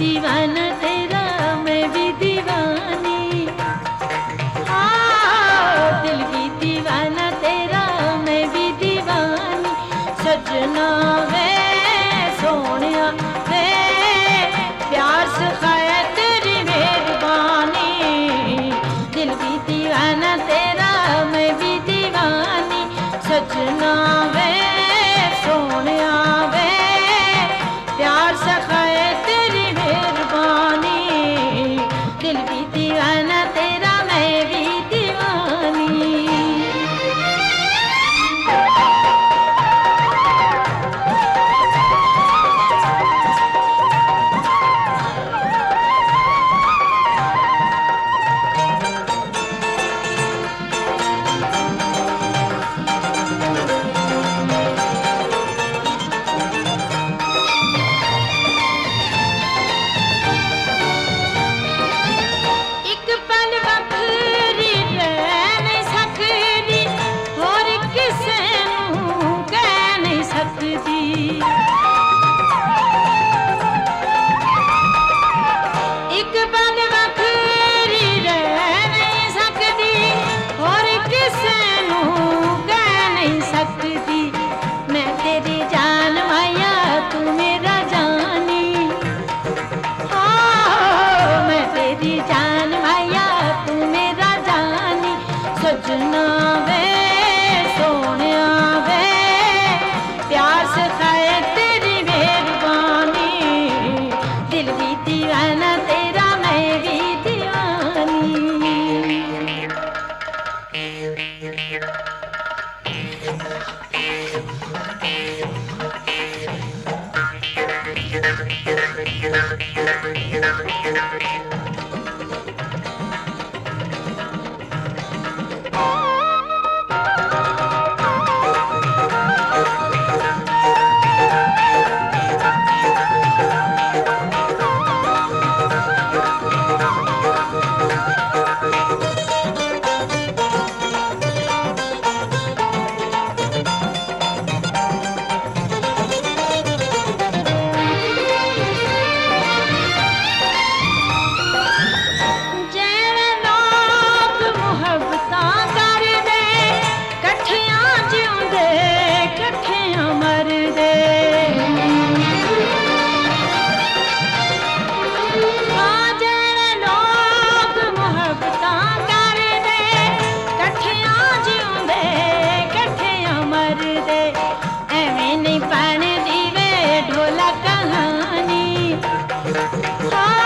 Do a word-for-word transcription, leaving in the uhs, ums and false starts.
दीवाना तेरा मैं भी दीवानी। हाँ दिल भी दीवाना तेरा मैं भी दीवानी। सजना वे सोनिया वे प्यार सिखाया तेरी मेहरबानी। दिल भी दीवाना तेरा मैं भी दीवानी। सजना वे सोनिया वे प्यार सिखाया तेरी मेहरबानी। दिल भी दीवाना तेरा मैं भी दीवानी। एक पल वखरी रह नहीं सकदी होर किसे नूं कह नहीं सकदी। एक पल वखरी रह नहीं सकदी होर किसे नूं कह नहीं सकदी। मैं तेरी जान माया तू मेरा जानी। हाँ मैं तेरी जान माया तू मेरा जानी। सजना वे सोनिया वे प्यार सिखाए तेरी मेहरबानी। दिल भी दीवाना तेरा मैं भी दीवानी। ਜਿਹੜੇ ਲੋਕ ਮੁਹੱਬਤਾਂ ਕਰਦੇ ਇਕੱਠਿਆਂ ਜਿਉਂਦੇ ਇਕੱਠਿਆਂ ਮਰਦੇ। ਹਾਂ ਜਿਹੜੇ ਲੋਕ ਮੁਹੱਬਤਾਂ ਕਰਦੇ ਇਕੱਠਿਆਂ ਜਿਉਂਦੇ ਇਕੱਠਿਆਂ ਮਰਦੇ। ਐਵੇਂ ਨਹੀਂ ਬਣਦੀ ਵੇ ਢੋਲਾ ਕਹਾਣੀ। ਹਾਂ